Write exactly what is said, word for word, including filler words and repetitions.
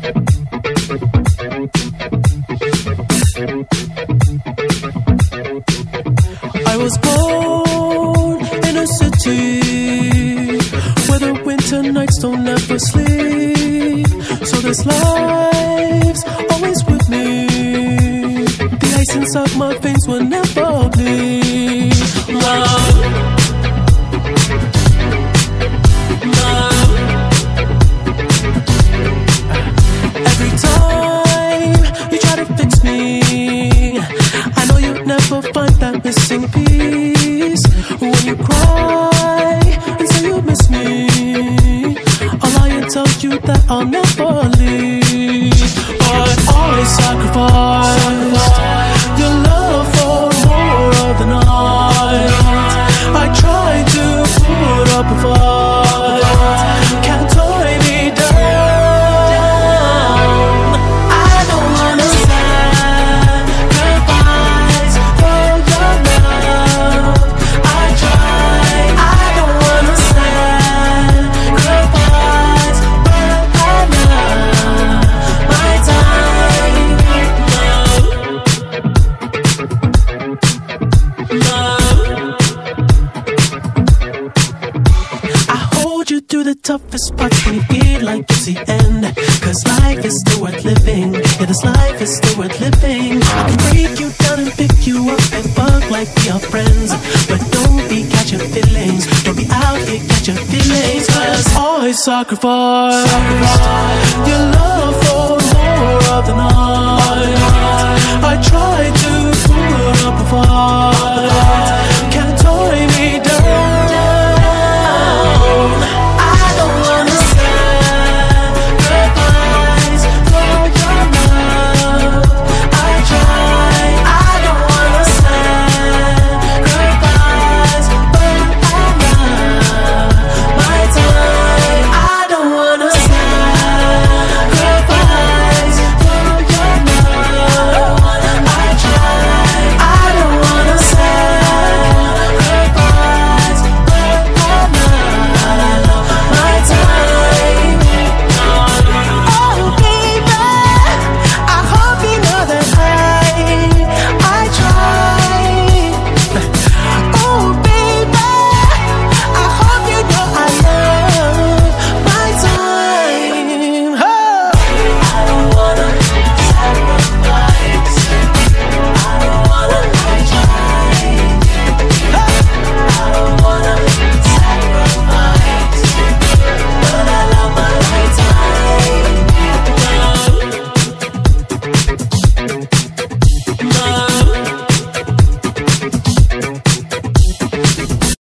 I was born in a city where the winter nights don't ever sleep. So this life's always with me. The ice inside my veins will never bleed. Love, love. Every time you try to fix me, I know you'll never find that missing piece. When you cry and say you miss me, I'll lie and tell you that I'll never leave. But I sacrificed your love for more of the night. I tried to put up a fight, can't tie me down. I don't wanna sacrifice for your love. I tried. I don't wanna sacrifice, but I love my time. Love, love. I hold you through the toughest parts when you feel like it's the end. Cause life is still worth living. Yeah, this life is still worth living. I can break you down and pick you up and fuck like we are friends. But don't be catching feelings. Don't be out here catching feelings. Cause I sacrifice your love